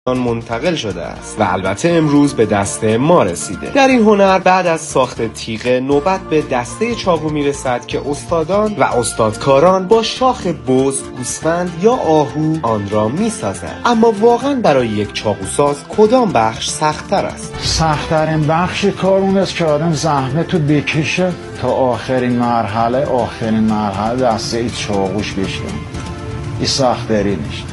منتقل شده است و البته امروز به دست ما رسیده. در این هنر بعد از ساخت تیغ نوبت به دسته چاقو میرسد که استادان و استادکاران با شاخ بز، گوسفند یا آهو آن را میسازند. اما واقعا برای یک چاقوساز کدام بخش سخت‌تر است؟ سخت‌ترین بخش کار اون است که آدم زحمت رو بکشه تا آخرین مرحله دسته چاقوش بشه. این سخت‌ترینش.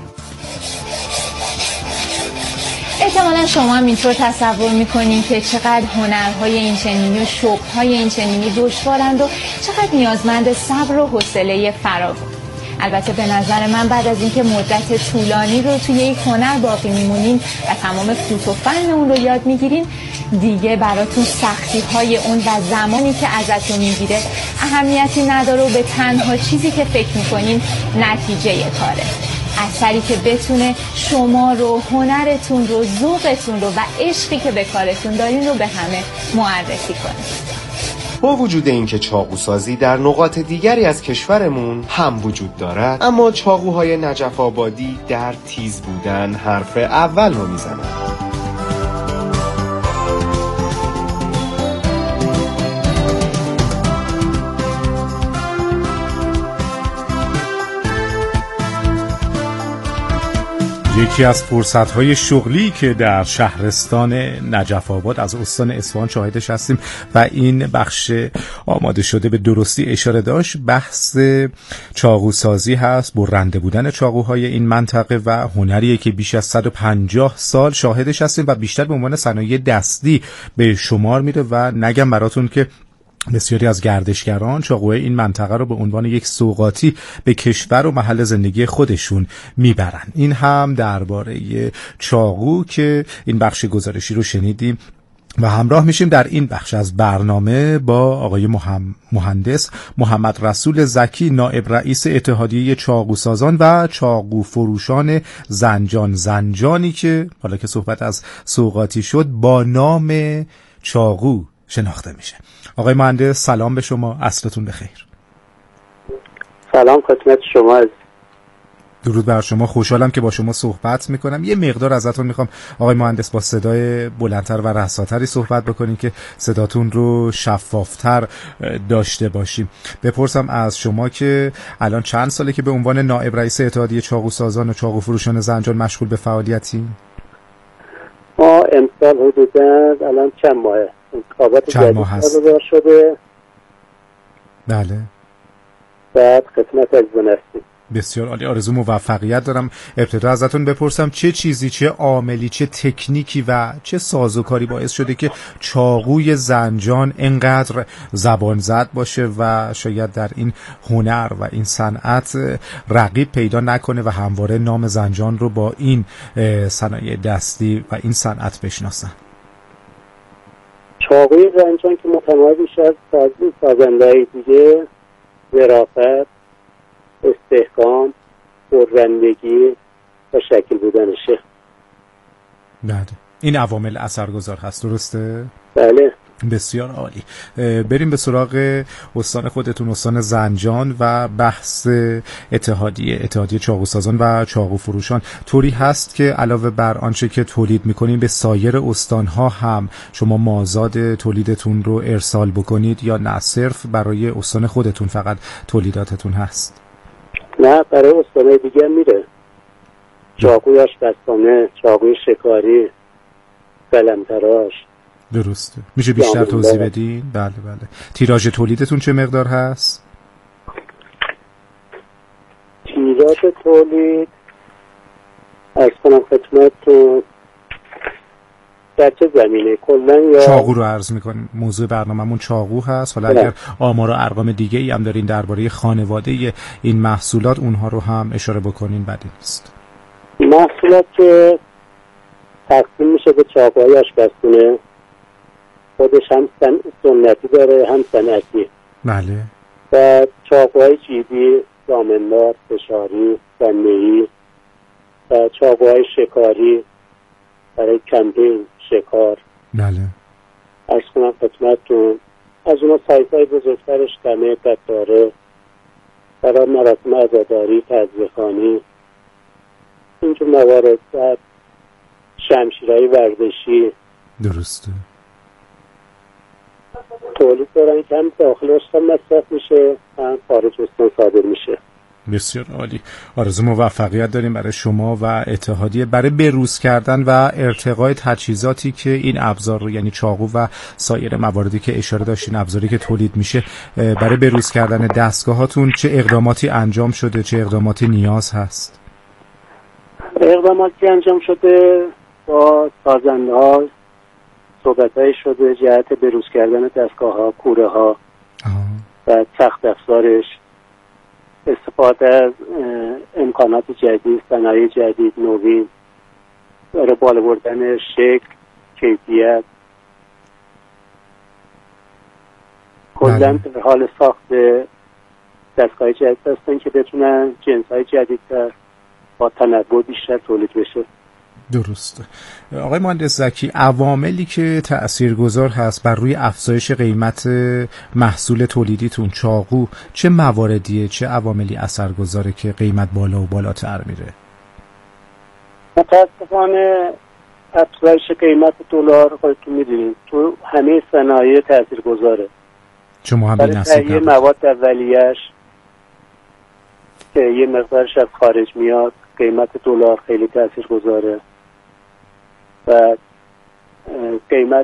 احتمالا شما هم اینطور تصور میکنین که چقدر هنرهای اینچنینی و شغلهای اینچنینی دشوارند و چقدر نیازمند صبر و حوصله فراوان. البته به نظر من بعد از اینکه مدت طولانی رو توی یک هنر باقی میمونین و تمام فوت و فن اون رو یاد میگیرین، دیگه براتون سختی های اون و زمانی که ازتون میگیره اهمیتی نداره و به تنها چیزی که فکر میکنین نتیجه کاره. اثری که بتونه شما رو، هنرتون رو، ذوقتون رو و عشقی که به کارتون دارین رو به همه معرفی کنه. با وجود اینکه چاقوسازی در نقاط دیگری از کشورمون هم وجود دارد، اما چاقوهای نجف آبادی در تیز بودن حرف اول رو میزنند. یکی از فرصت‌های شغلی که در شهرستان نجف آباد از استان اصفهان شاهدش هستیم و این بخش آماده شده به درستی اشاره داشت، بحث چاقوسازی هست، برنده بودن چاقوهای این منطقه و هنریه که بیش از 150 سال شاهدش هستیم و بیشتر به عنوان صنایع دستی به شمار میره و نگم براتون که بسیاری از گردشگران چاقوهای این منطقه رو به عنوان یک سوغاتی به کشور و محل زندگی خودشون میبرن. این هم درباره چاقو که این بخش گزارشی رو شنیدیم و همراه میشیم در این بخش از برنامه با آقای مهندس محمد رسول زکی، نائب رئیس اتحادیه چاقوسازان و چاقو فروشان زنجانی که حالا که صحبت از سوغاتی شد با نام چاقو شناخته میشه. آقای مهندس سلام به شما، عصرتون بخیر. سلام خدمت شما. درود بر شما، خوشحالم که با شما صحبت میکنم. یه مقدار ازتون میخوام آقای مهندس با صدای بلندتر و رساتری صحبت بکنین که صداتون رو شفافتر داشته باشیم. بپرسم از شما که الان چند ساله که به عنوان نائب رئیس اتحادیه چاقوسازان و چاقو فروشان زنجان مشغول به فعالیتی؟ ما امسال حدوداً الان چند ماهه انتخابات جدید برگزار شده. بله. بعد خدمت عزیزان هستیم. بسیار عالی، آرزو موفقیت دارم. ابتدا ازتون بپرسم چه چیزی، چه عاملی، چه تکنیکی و چه سازوکاری باعث شده که چاقوی زنجان اینقدر زبان زد باشه و شاید در این هنر و این صنعت رقیب پیدا نکنه و همواره نام زنجان رو با این صنایع دستی و این صنعت بشناسن؟ چاقوی زنجان که متمایز از سازنده‌های دیگه ظرافت، استحکام، پررنگی و شکل بودنشه. بله، این عوامل اثرگذار هست، درسته؟ بله. بسیار عالی. بریم به سراغ استان خودتون، استان زنجان و بحث اتحادیه چاقوسازان و چاقو فروشان. طوری هست که علاوه بر آنچه که تولید میکنین به سایر استانها هم شما مازاد تولیدتون رو ارسال بکنید یا نه صرف برای استان خودتون فقط تولیداتتون هست؟ نه، برای استانهای دیگه میره. چاقوی آشپزخانه، چاقوی شکاری، قلمتراش. درسته. میشه بیشتر توضیح بدین؟ بله. تیراژ تولیدتون چه مقدار هست؟ تیراژ تولید از کنم خدمتتون در چه زمینه کلا یا چاقو رو عرض میکنیم. موضوع برنامه‌مون چاقو هست. حالا اگر آمار و ارقام دیگه ای هم دارین درباره خانواده این محصولات اونها رو هم اشاره بکنین بدی نیست. محصولات که تقسیم میشه به چاقوهای آشپزخونه، خودش هم سنتی داره هم صنعتی. بله. و چاقوهای جیبی، دامن‌دار، فشاری، سنه‌ای و چاقوهای شکاری برای کمپینگ، شکار. بله. عرض کنم خدمتتون از اونها سایزهای بزرگترش کمه، قطاره، برای مراسم عزاداری، تعزیه‌خوانی، اینجور موارد. شمشیرهای ورزشی درسته. تولید دارن که هم داخل استان مصرف میشه هم خارج استان صادر میشه. بسیار عالی. آرزو موفقیت داریم برای شما و اتحادیه برای بروز کردن و ارتقای تجهیزاتی که این ابزار رو، یعنی چاقو و سایر مواردی که اشاره داشتین، ابزاری که تولید میشه، برای بروز کردن دستگاهاتون چه اقداماتی انجام شده، چه اقداماتی نیاز هست؟ اقداماتی انجام شده، با سازنده‌ها صحبت‌های شده جهت بروز کردن دستگاه‌ها، کوره‌ها و سخت افزارش، استفاده از امکانات جدید، صنایع جدید، نوین، برای بالا بردن شکل، کیفیت، کلاً در حال ساخت دستگاه جدید هستن که بتونن جنس‌های جدیدتر با تنوع بیشتر تولید بشه. درسته. آقای مهندس زکی، عواملی که تأثیرگذار هست بر روی افزایش قیمت محصول تولیدیتون چاقو چه مواردیه، چه عواملی اثرگذاره که قیمت بالا و بالاتر میره؟ متاسفانه افزایش قیمت دلار خودتون میدونید تو همه صنایع تأثیرگذاره. شما هم برای تهیه مواد اولیه‌اش که یه مقدارش از خارج میاد، قیمت دلار خیلی تأثیرگذاره و قیمت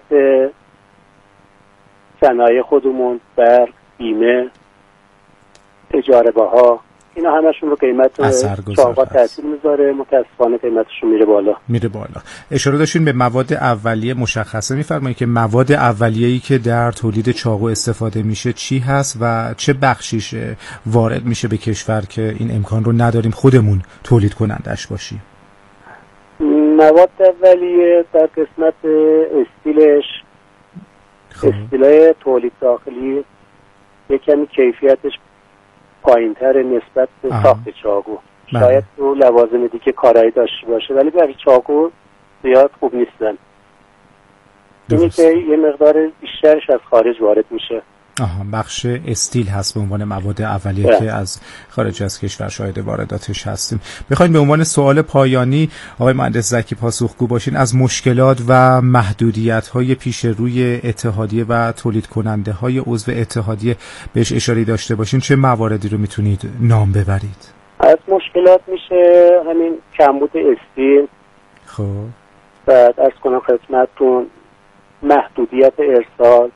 صنایع خودمون، برق، بیمه، اجاره بها، اینا همشون رو قیمت چاقو تاثیر میذاره. متاسفانه قیمتشون میره بالا. اشاره داشتین به مواد اولیه، مشخصه میفرمایید که مواد اولیه‌ای که در تولید چاقو استفاده میشه چی هست و چه بخشیش وارد میشه به کشور که این امکان رو نداریم خودمون تولید کنندش باشیم؟ مواد اولیه در قسمت استیلش، استیلای تولید داخلی یک کمی کیفیتش پایین‌تر نسبت به ساخت چاقو. شاید تو لوازم دیگه کارایی داشته باشه ولی برای چاقو زیاد خوب نیستن. اینی که یه مقدار بیشترش از خارج وارد میشه. بخش استیل هست به عنوان مواد اولیه که از خارج از کشور شاهد وارداتش هستیم. بخواید به عنوان سوال پایانی آقای مهندس زکی پاسخگو باشین از مشکلات و محدودیت‌های پیش روی اتحادیه و تولید کننده های عضو اتحادیه بهش اشاره داشته باشین، چه مواردی رو میتونید نام ببرید؟ از مشکلات میشه همین کمبود استیل، خب بعد از کنم خدمتتون محدودیت ارسال،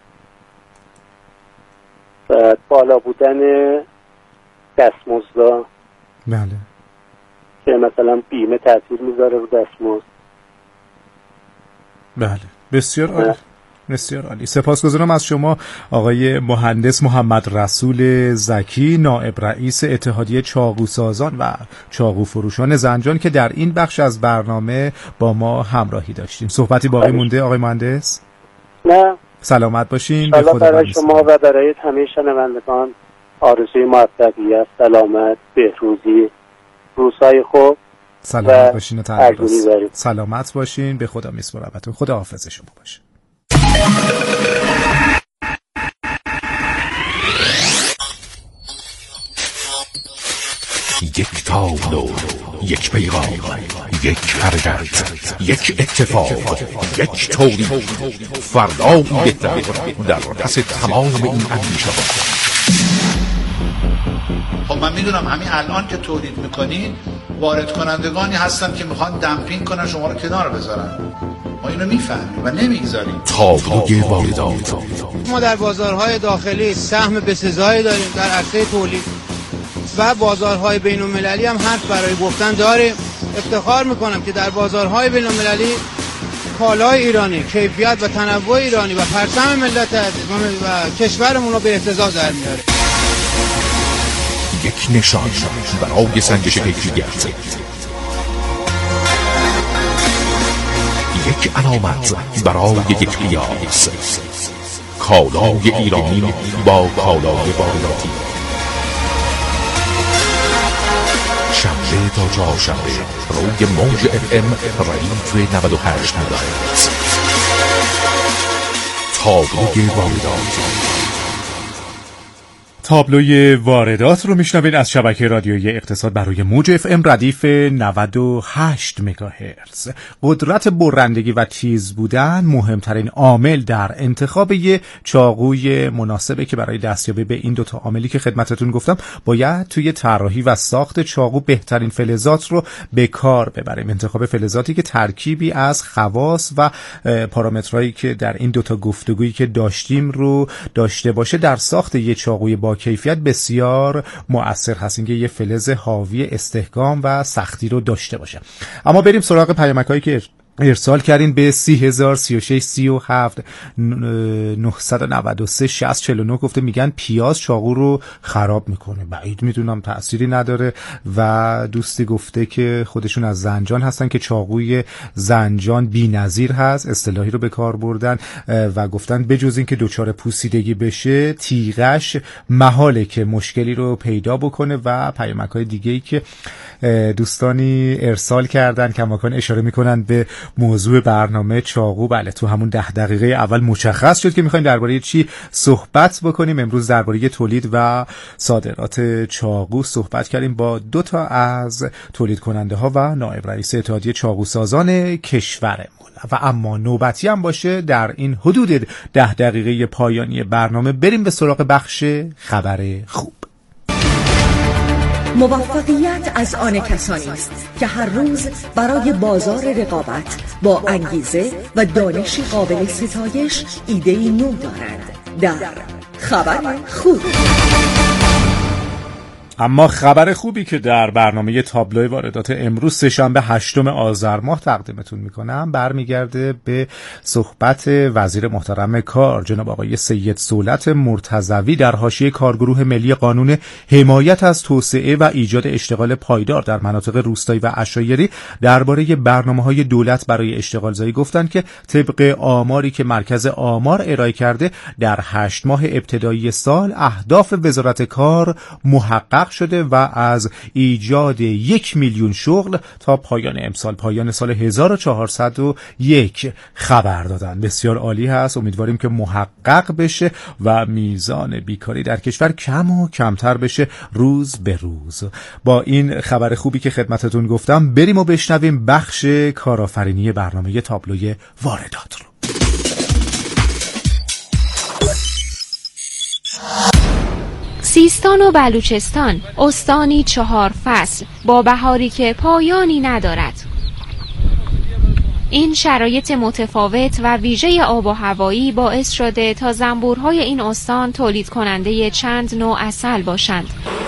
بالا بودن دستمزد، بله، که مثلا بیمه تاثیر میذاره رو دستمزد. بله، بسیار عالی. بسیار عالی. سپاسگزارم از شما آقای مهندس محمد رسول زکی، نائب رئیس اتحادیه چاقوسازان و چاقو فروشان زنجان که در این بخش از برنامه با ما همراهی داشتیم. صحبتی باقی مونده آقای مهندس؟ نه. سلامت باشین. به خدا برای شما و برای همه شنوندگان آرزوی موفقیت، سلامت، بهروزی، روزهای خوب. سلامت باشین و تندرست. سلامت باشین. به خدا میسپارمتون. خدا حافظ شما باشه. یک تابلو، یک پیغام، یک حرکت، یک اتفاق، یک تولید، فردا بهتر در دست تمام این اندیشه ها. خب من میدونم همین الان که تولید میکنین وارد کنندگانی هستن که میخوان دمپینگ کنن شما رو کنار بذارن. ما اینو میفهمیم و نمیگذاریم. تابلوی واردات. ما در بازارهای داخلی سهم بسزایی داریم در عرصه تولید و بازارهای بین المللی هم حرف برای گفتن داریم. افتخار میکنم که در بازارهای بین المللی کالای ایرانی، کیفیت و تنوع ایرانی و پرچم ملت عزیز و کشورمون رو به اهتزاز در میاره. یک نشان برای سنجش کیفیت، یک علامت برای یک قیاس. کالای ایرانی با کالای وارداتی. شنبه تا چهارشنبه روی موج FM رادیو 98 مدارس. تابلوی واردات. تابلوی واردات رو میشنوین از شبکه رادیویی اقتصاد برای موج FM ردیف 98 مگاهرتز. قدرت برندگی و تیز بودن مهمترین عامل در انتخاب یه چاقوی مناسبه که برای دستیابی به این دوتا عاملی که خدمتتون گفتم باید توی طراحی و ساخت چاقو بهترین فلزات رو به کار ببریم. انتخاب فلزاتی که ترکیبی از خواص و پارامترهایی که در این دوتا گفتگویی که داشتیم رو داشته باشه در ساخت یه چاقوی با کیفیت بسیار مؤثر هست. اینکه یه فلز حاوی استحکام و سختی رو داشته باشه. اما بریم سراغ پیامک‌هایی که ارسال کردین به 30,000 36 37 993 60 49. گفته میگن پیاز چاقو رو خراب میکنه. بعید میدونم، تأثیری نداره. و دوستی گفته که خودشون از زنجان هستن که چاقوی زنجان بی‌نظیر هست، اصطلاحی رو به کار بردن و گفتن بجز این که دچار پوسیدگی بشه تیغش محاله که مشکلی رو پیدا بکنه. و پیامک‌های دیگه‌ای که دوستانی ارسال کردن کماکان اشاره میکنن به موضوع برنامه چاقو. بله، تو همون 10 دقیقه اول مشخص شد که میخوایم درباره چی صحبت بکنیم. امروز درباره تولید و صادرات چاقو صحبت کردیم با 2 تا از تولید کننده ها و نایب رئیس اتحادیه چاقوسازان کشورمون. و اما نوبتی هم باشه در این حدود 10 دقیقه پایانی برنامه بریم به سراغ بخش خبر خوب. موفقیت از آن کسانی است که هر روز برای بازار رقابت با انگیزه و دانش قابل ستایش ایده‌ای نو دارند. در خبر خوب. اما خبر خوبی که در برنامه تابلوی واردات امروز سه‌شنبه 8 آذر ماه تقدیمتون میکنم برمیگرده به صحبت وزیر محترم کار جناب آقای سید صولت مرتضوی در حاشیه کارگروه ملی قانون حمایت از توسعه و ایجاد اشتغال پایدار در مناطق روستایی و عشایری درباره برنامه‌های دولت برای اشتغالزایی گفتند که طبق آماری که مرکز آمار ارائه کرده در 8 ماه ابتدایی سال اهداف وزارت کار محقق شده و از ایجاد 1 میلیون شغل تا پایان امسال، پایان سال 1401 خبر دادن. بسیار عالی هست. امیدواریم که محقق بشه و میزان بیکاری در کشور کم و کمتر بشه روز به روز. با این خبر خوبی که خدمتتون گفتم بریم و بشنویم بخش کارآفرینی برنامه تابلوی واردات رو. سیستان و بلوچستان، استانی 4 فصل با بهاری که پایانی ندارد. این شرایط متفاوت و ویژه آب و هوایی باعث شده تا زنبورهای این استان تولید کننده چند نوع عسل باشند.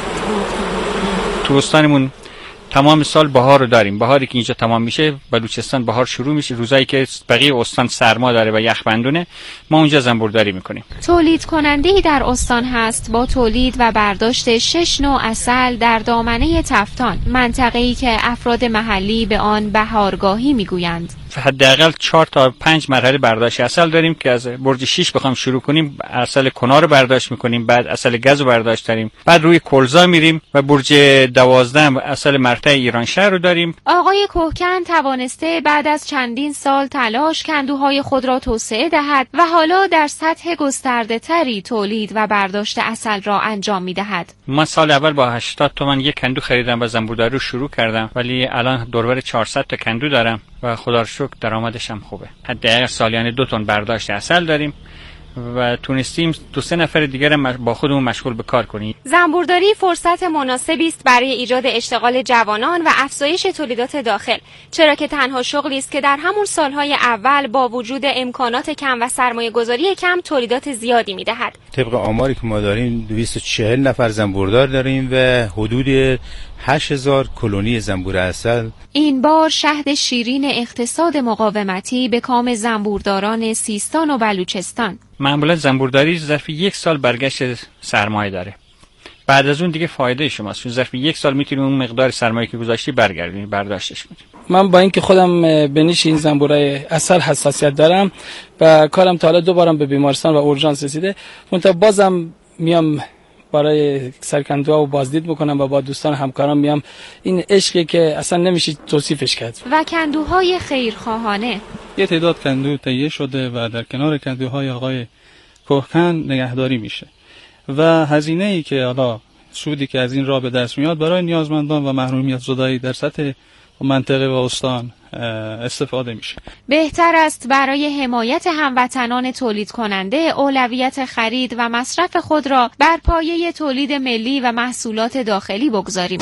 تو استانمون تمام سال بهار رو داریم. بهاری که اینجا تمام میشه، بلوچستان بهار شروع میشه. روزایی که بقیه استان سرما داره و یخبندونه، ما اونجا زنبورداری میکنیم. تولید کننده‌ای در استان هست با تولید و برداشت 6 نوع عسل در دامنه تفتان، منطقه‌ای که افراد محلی به آن بهارگاهی میگویند. حداقل 4 تا 5 مرحله برداشت عسل داریم که از برج 6 بخوام شروع کنیم، عسل کنار رو برداشت میکنیم، بعد عسل گز رو برداشت داریم، بعد روی کلزا میریم و برج 12 عسل مرتع ایران شهر رو داریم. آقای کوهکن توانسته بعد از چندین سال تلاش کندوهای خود را توسعه دهد و حالا در سطح گسترده تری تولید و برداشت عسل را انجام میدهد. من سال اول با 80 تومان یک کندو خریدم و زنبورداری رو شروع کردم، ولی الان دوربر 400 تا کندو دارم و خدا رو شکر درآمدش هم خوبه. حداقل سالیانه 2 تن برداشت عسل داریم و تونستیم 2-3 نفر دیگر با خودمون مشغول به کار کنیم. زنبورداری فرصت مناسبی است برای ایجاد اشتغال جوانان و افزایش تولیدات داخل، چرا که تنها شغلی است که در همون سالهای اول با وجود امکانات کم و سرمایه‌گذاری کم تولیدات زیادی می‌دهد. طبق آماری که ما داریم 240 نفر زنبوردار داریم و حدود 8000 کلونی زنبور عسل. این بار شهد شیرین اقتصاد مقاومتی به کام زنبورداران سیستان و بلوچستان. معمولا زنبورداری ظرف 1 سال برگشت سرمایه داره. بعد از اون دیگه فایده شماست. چون ظرف 1 سال میتونی اون مقدار سرمایه که گذاشتی برگردونی، برداشتش کنی. من با اینکه خودم به نیش این زنبورای عسل حساسیت دارم و کارم تا حالا 2 بارم به بیمارستان و اورژانس رسیده، منتها بازم میام برای سرکندوها و بازدید میکنم و با دوستان همکاران میام. این عشقی که اصلا نمیشه توصیفش کرد. و کندوهای خیرخواهانه. یه تعداد کندو تهیه شده و در کنار کندوهای آقای کوهکن نگهداری میشه و هزینه‌ای که حالا سودی که از این راه به دست میاد برای نیازمندان و محرومیت زدایی در سطح منطقه و استان استفاده میشه. بهتر است برای حمایت هموطنان تولید کننده اولویت خرید و مصرف خود را بر پایه تولید ملی و محصولات داخلی بگذاریم.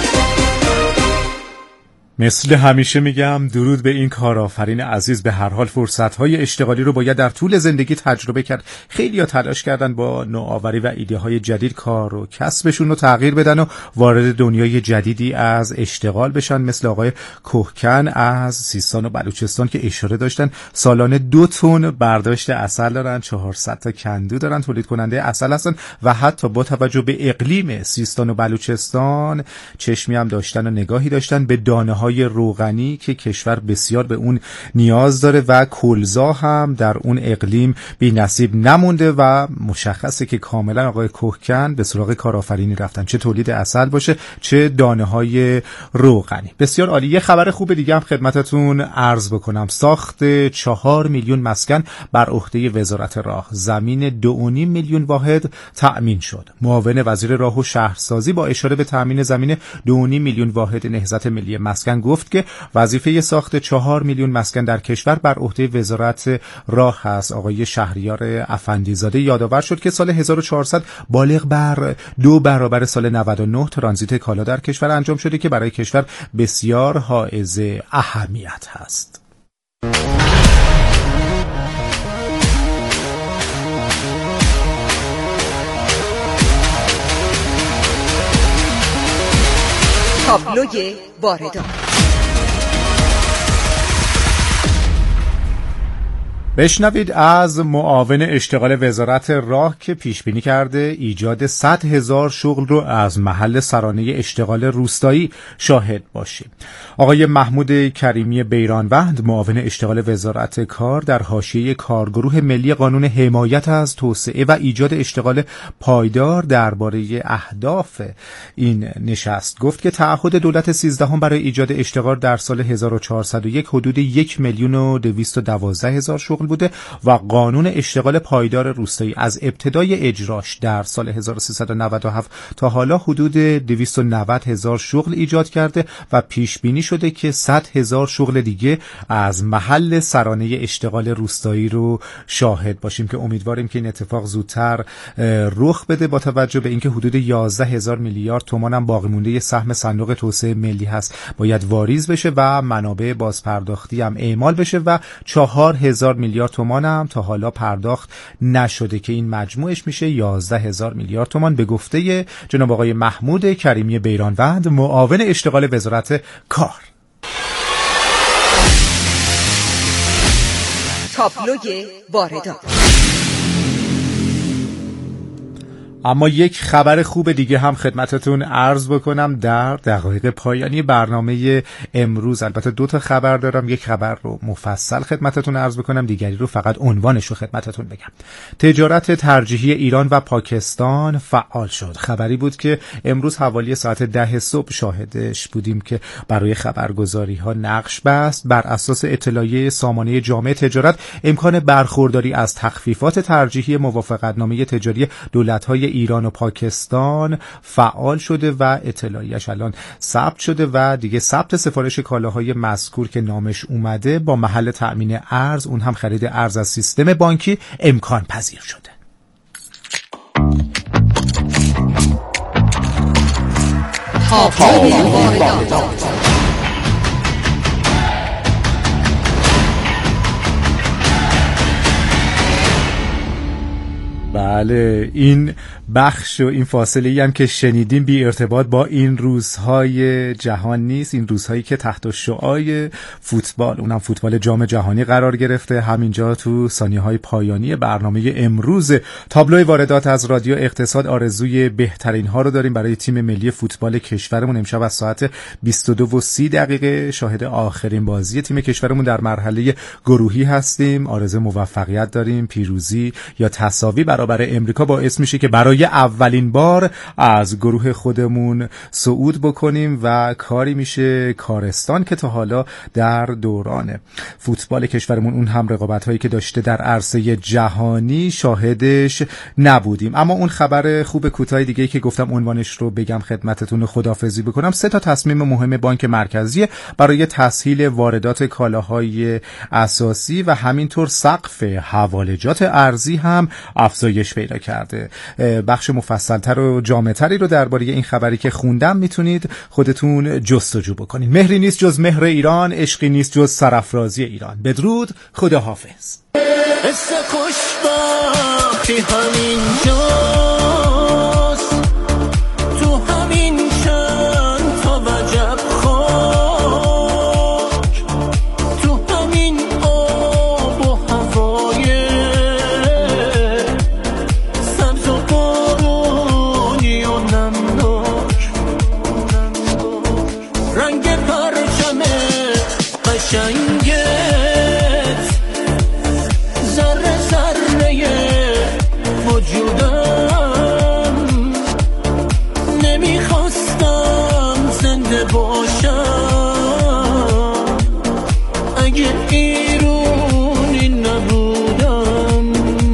مثل همیشه میگم درود به این کارآفرین عزیز. به هر حال فرصت‌های اشتغالی رو باید در طول زندگی تجربه کرد. خیلی‌ها تلاش کردن با نوآوری و ایده‌های جدید کار و کسبشون رو تغییر بدن و وارد دنیای جدیدی از اشتغال بشن، مثل آقای کوهکن از سیستان و بلوچستان که اشاره داشتن سالانه 2 تن برداشت عسل دارن، 400 تا کندو دارن، تولید کننده عسل هستن و حتی با توجه به اقلیم سیستان و بلوچستان چشمی هم داشتن و نگاهی داشتن به دانه‌های روغنی که کشور بسیار به اون نیاز داره و کلزا هم در اون اقلیم بی نصیب نمونده و مشخصه که کاملا آقای کوهکن به سراغ کارآفرینی رفتن، چه تولید عسل باشه چه دانه‌های روغنی. بسیار عالی. یه خبر خوب دیگه هم خدمتتون عرض بکنم. ساخت 4 میلیون مسکن بر عهده وزارت راه، زمین 2.5 میلیون واحد تأمین شد. معاون وزیر راه و شهرسازی با اشاره به تأمین زمین 2.5 میلیون واحد نهضت ملی مسکن گفت که وظیفه ساخت 4 میلیون مسکن در کشور بر عهده وزارت راه است. آقای شهریار افندیزاده یادآور شد که سال 1400 بالغ بر 2 برابر سال 99 ترانزیت کالا در کشور انجام شده که برای کشور بسیار حائز اهمیت است. تابلوی واردات. بشنوید از معاون اشتغال وزارت راه که پیش بینی کرده ایجاد 100,000 شغل رو از محل سرانه اشتغال روستایی شاهد باشیم. آقای محمود کریمی بیرانوند معاون اشتغال وزارت کار در حاشیه کارگروه ملی قانون حمایت از توسعه و ایجاد اشتغال پایدار درباره اهداف این نشست گفت که تعهد دولت 13 برای ایجاد اشتغال در سال 1401 حدود 1,212,000 شغل بوده و قانون اشتغال پایدار روستایی از ابتدای اجراش در سال 1397 تا حالا حدود 290,000 شغل ایجاد کرده و پیش بینی شده که 100,000 شغل دیگه از محل سرانه اشتغال روستایی رو شاهد باشیم که امیدواریم که این اتفاق زودتر رخ بده با توجه به اینکه حدود 11,000 میلیارد تومان هم باقی مونده سهم صندوق توسعه ملی هست باید واریز بشه و منابع بازپرداختی هم اعمال بشه و 4,000 میلیارد تومان هم تا حالا پرداخت نشده که این مجموعش میشه 11,000 میلیارد تومان به گفته جناب آقای محمود کریمی بیرانوند معاون اشتغال وزارت کار. تابلوی واردات. اما یک خبر خوب دیگه هم خدمتتون عرض بکنم در دقایق پایانی برنامه امروز. البته 2 تا خبر دارم، یک خبر رو مفصل خدمتتون عرض بکنم، دیگری رو فقط عنوانش رو خدمتتون بگم. تجارت ترجیحی ایران و پاکستان فعال شد. خبری بود که امروز حوالی ساعت 10 صبح شاهدش بودیم که برای خبرگزاری ها نقش بست. بر اساس اطلاعیه سامانه جامع تجارت امکان برخورداری از تخفیفات ترجیحی موافقتنامه تجاری دولت‌های ایران و پاکستان فعال شده و اطلاعیه‌اش الان ثبت شده و دیگه ثبت سفارش کالاهای مذکور که نامش اومده با محل تأمین ارز، اون هم خرید ارز از سیستم بانکی امکان پذیر شده. بله، این بخش و این فاصله ای هم که شنیدیم بی ارتباط با این روزهای جهان نیست، این روزهایی که تحت شعاع فوتبال، اونم فوتبال جام جهانی قرار گرفته. همینجا تو ثانیه‌های پایانی برنامه امروز تابلوی واردات از رادیو اقتصاد آرزوی بهترین ها رو داریم برای تیم ملی فوتبال کشورمون. امشب از ساعت 22:30 شاهد آخرین بازی تیم کشورمون در مرحله گروهی هستیم. آرزوی موفقیت داریم، پیروزی یا تساوی برابر امریکا باعث میشه که برای اولین بار از گروه خودمون صعود بکنیم و کاری میشه کارستان که تا حالا در دوران فوتبال کشورمون اون هم رقابت‌هایی که داشته در عرصه جهانی شاهدش نبودیم. اما اون خبر خوب کوتاه دیگه که گفتم عنوانش رو بگم خدمتتون خداحافظی بکنم، 3 تصمیم مهم بانک مرکزی برای تسهیل واردات کالاهای اساسی و همینطور سقف حوالجات ارزی هم افزایش پیدا کرده. بخش مفصل‌تر و جامع‌تری رو درباره این خبری که خوندم میتونید خودتون جستجو بکنید. مهری نیست جز مهر ایران، عشقی نیست جز سرافرازی ایران. بدرود، خداحافظ. حس خوشبختی همین جاست، تو همین چند تا وجب خاک، تو همین آب و هوای سبز و بارونی و نمناک، رنگ پرچم قشنگت ذره ذره وجودم، نمیخواستم زنده باشم اگه ایرونی نبودم.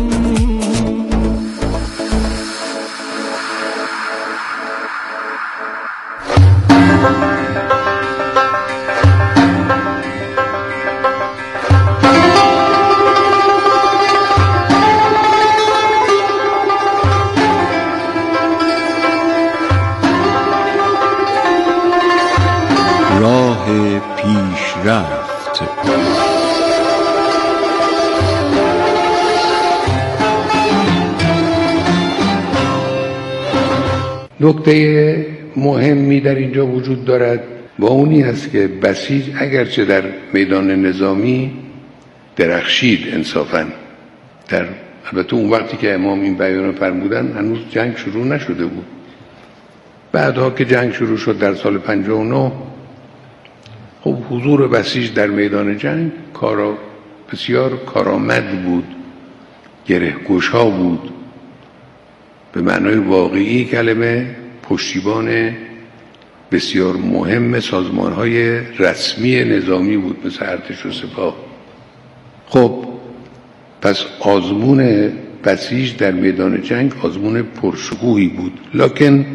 راه پیشرفت. نکته مهمی در اینجا وجود دارد و اونی است که بسیج اگرچه در میدان نظامی درخشید انصافاً، در البته اون وقتی که امام این بیان فرمودن هنوز جنگ شروع نشده بود. بعدها که جنگ شروع شد در سال 59، خب حضور بسیج در میدان جنگ بسیار کارآمد بود، گره‌گشا بود، به معنای واقعی کلمه پشتیبان بسیار مهم سازمان‌های رسمی نظامی بود مثل ارتش و سپاه. خب پس آزمون بسیج در میدان جنگ آزمون پرشکوهی بود، لکن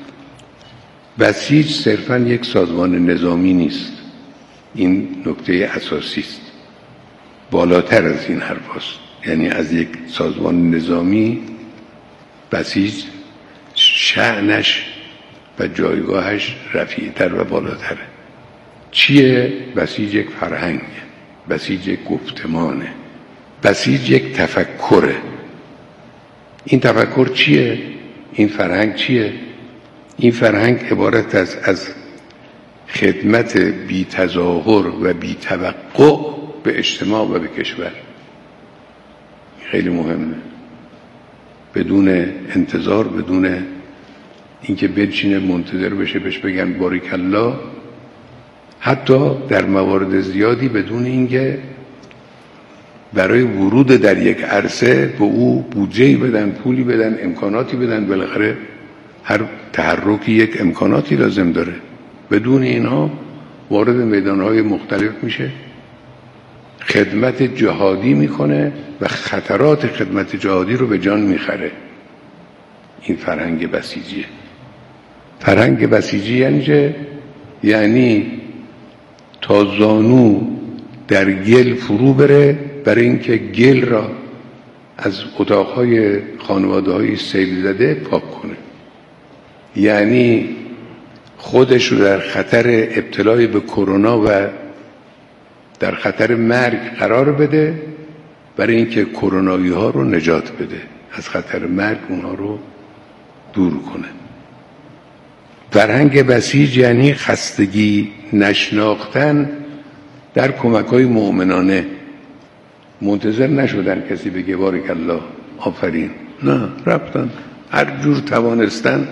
بسیج صرفاً یک سازمان نظامی نیست. این نکته اساسی است. بالاتر از این حرف است. یعنی از یک سازمان نظامی بسیج شأنش و جایگاهش رفیع‌تر و بالاتره. چیه؟ بسیج یک فرهنگ، بسیج یک گفتمانه، بسیج یک تفکره. این تفکر چیه؟ این فرهنگ چیه؟ این فرهنگ عبارت از خدمت بی تظاهر و بی توقع به اجتماع و به کشور. خیلی مهمه. بدون انتظار، بدون اینکه بنشینه منتظر بشه بهش بگن بارک الله، حتی در موارد زیادی بدون اینکه برای ورود در یک عرصه به او بودجه‌ای بدن، پولی بدن، امکاناتی بدن. بالاخره هر تحرکی یک امکاناتی لازم داره. بدون اینها وارد میدانهای مختلف میشه، خدمت جهادی میکنه و خطرات خدمت جهادی رو به جان میخره. این فرهنگ بسیجیه. فرهنگ بسیجی یعنی چه؟ یعنی تا زانو در گل فرو بره برای اینکه گل را از اتاقهای خانواده‌های سیل زده پاک کنه. یعنی خودش رو در خطر ابتلای به کرونا و در خطر مرگ قرار بده برای اینکه کرونایی ها رو نجات بده، از خطر مرگ اونها رو دور کنه. فرهنگ بسیج یعنی خستگی نشناختن در کمک‌های مؤمنانه. منتظر نشدن کسی بگه بارک الله آفرین، نه، رفتن هر جور توانستن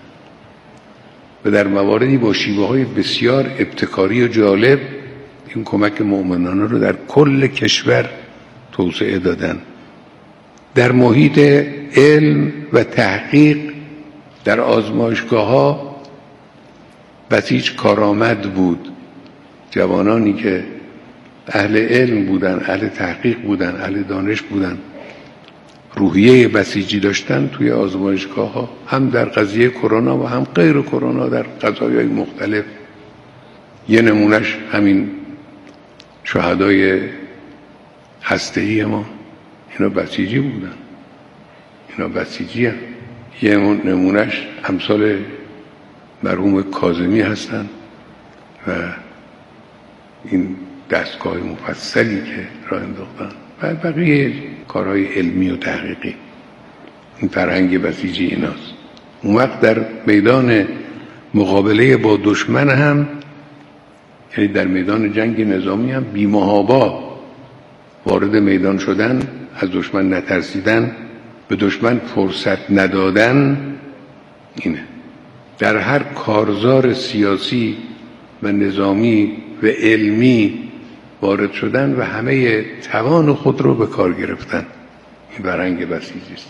و در مواردی با شیوه‌های بسیار ابتکاری و جالب این کمک مؤمنانه رو در کل کشور توسعه دادن. در محیط علم و تحقیق در آزمایشگاه‌ها بسیج کارآمد بود. جوانانی که اهل علم بودن، اهل تحقیق بودن، اهل دانش بودن، روحیه بسیجی داشتن توی آزمایشگاه‌ها، هم در قضیه کرونا و هم غیر کرونا در قضایای مختلف. یه نمونش همین شهدای هسته‌ای ما، اینا بسیجی بودن، اینا بسیجی هم. یه نمونش امثال مرحوم کاظمی هستن و این دستگاه مفصلی که راه انداختن و بقیه کارهای علمی و تحقیقی. این فرهنگ بسیجی ایناست. اون وقت در میدان مقابله با دشمن هم، یعنی در میدان جنگ نظامی هم، بی‌محابا وارد میدان شدن، از دشمن نترسیدن، به دشمن فرصت ندادن، اینه. در هر کارزار سیاسی و نظامی و علمی وارد شدن و همه توان خود رو به کار گرفتن. این فرهنگ بسیجی است.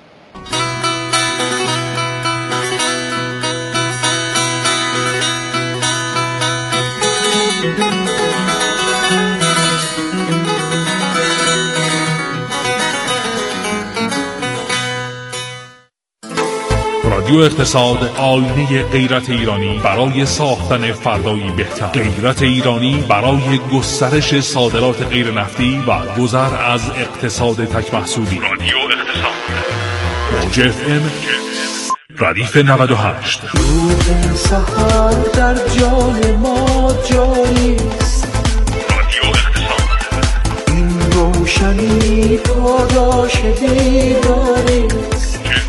رادیو اقتصاد، آینه غیرت ایرانی برای ساختن فردایی بهتر. غیرت ایرانی برای گسترش صادرات غیر نفتی و گذر از اقتصاد تک محصولی. رادیو اقتصاد، موج FM ردیف 98. روح سحر در جان ما جاییست. رادیو اقتصاد، این روشنی پاداش دیداریست.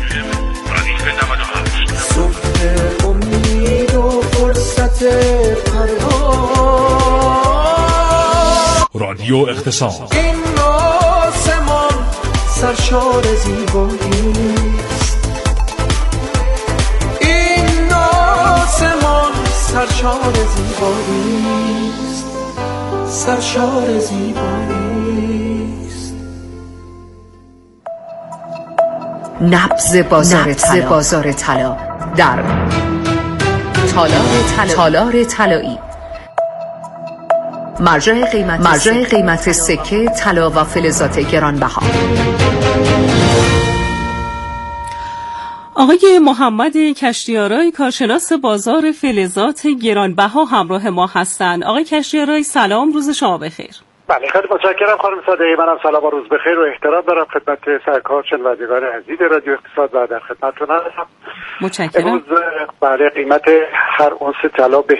امید و فرصت رادیو اقتصاد. این آسمان سرشار زیباییست. این آسمان سرشار زیباییست. سرشار زیباییست. نبض بازار طلا در تالار طلایی. مرجع قیمت سکه طلا و فلزات گرانبها. آقای محمد کشتیارای، کارشناس بازار فلزات گرانبها همراه ما هستند. آقای کشتیارای سلام، روز شما بخیر. بله، خیلی متشکرم خانم صادقی. منم سلام و روز بخیر و احترام دارم خدمت سرکار شنوندگان عزیز رادیو اقتصاد و در خدمتتون هستم. متشکرم. امروز بله قیمت هر اونس طلا به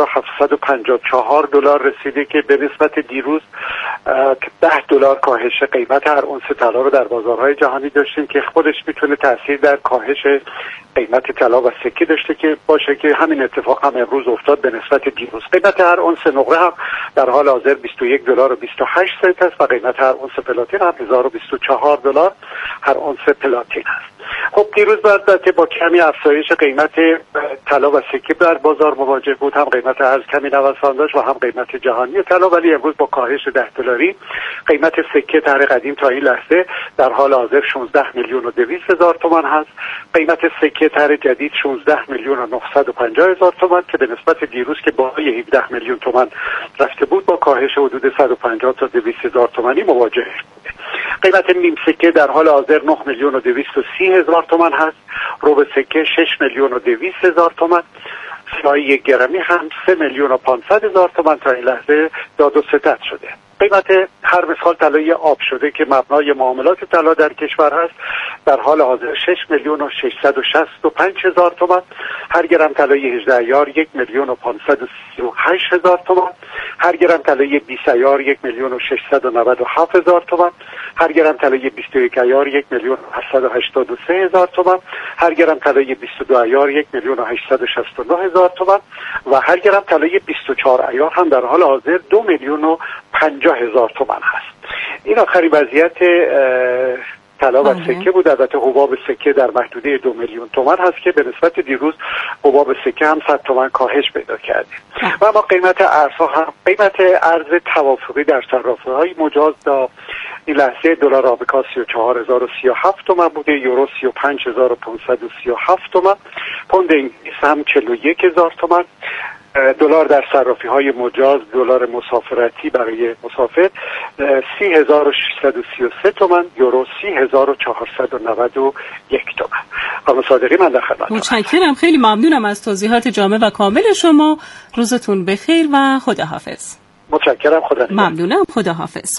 $1754 رسیده که به نسبت دیروز $10 کاهش قیمت هر اونس طلا رو در بازارهای جهانی داشتیم که خودش میتونه تاثیر در کاهش قیمت طلا و سکه داشته که باشه که همین اتفاق هم امروز افتاد به نسبت دیروز. قیمت هر اونس نقره هم در حال حاضر $21.28 است و قیمت هر اونس پلاتین هم $1024 هر اونس پلاتین است. خب دیروز البته با کمی افزایش قیمت طلا و سکه در بازار مواجه بود، هم قیمت ارز کمی نوسان داشت و هم قیمت جهانی طلا، ولی امروز با کاهش $10 قیمت سکه طرح قدیم تا این لحظه در حال حاضر 16,200,000 تومان هست. قیمت سکه طرح جدید 16,950,000 تومان که به نسبت دیروز که بالای 17 میلیون تومان رفته بود با کاهش حدود 150 تا 200,000 تومانی مواجه بود. قیمت نیم سکه در حال حاضر 9,230,000 تومان هست. ربع سکه 6,200,000 تومان. سیاهی 1 گرمی هم 3,500,000 تومان تا این لحظه داد و ستد شده. قیمت هر مسخال طلایی آب شده که مبنای معاملات طلا در کشور هست در حال حاضر 6,665,000 تومان. هر گرم طلای 18 ایار 1,538,000 تومان. هر گرم طلای 20 ایار 1,697,000 تومان. هر گرم طلای 21 ایار 1,883,000 تومان. هر گرم طلای 22 ایار 1,869,000 تومان و هر گرم طلای 24 ایار هم در حال حاضر 2,50,000 تومان هست. این آخرین وضعیت طلا و سکه بود. البته حباب سکه در محدوده 2 میلیون تومان هست که به نسبت دیروز حباب سکه هم 100 تومان کاهش پیدا کرده. و اما قیمت ارزها هم قیمت ارز توافقی در صرافی‌های مجاز تا این لحظه دلار آمریکا 34037 تومان بوده، یورو 35537 تومان، پوند انگلیس هم 41000 تومان، دلار در صرافی های مجاز، دلار مسافرتی برای مسافر 30633 تومان، یورو 30491 تومان. خانم صادقی، من در خدمتم. متشکرم، خیلی ممنونم از توضیحات جامع و کامل شما. روزتون بخیر و خداحافظ. متشکرم، خدا نگهدار. ممنونم، خداحافظ.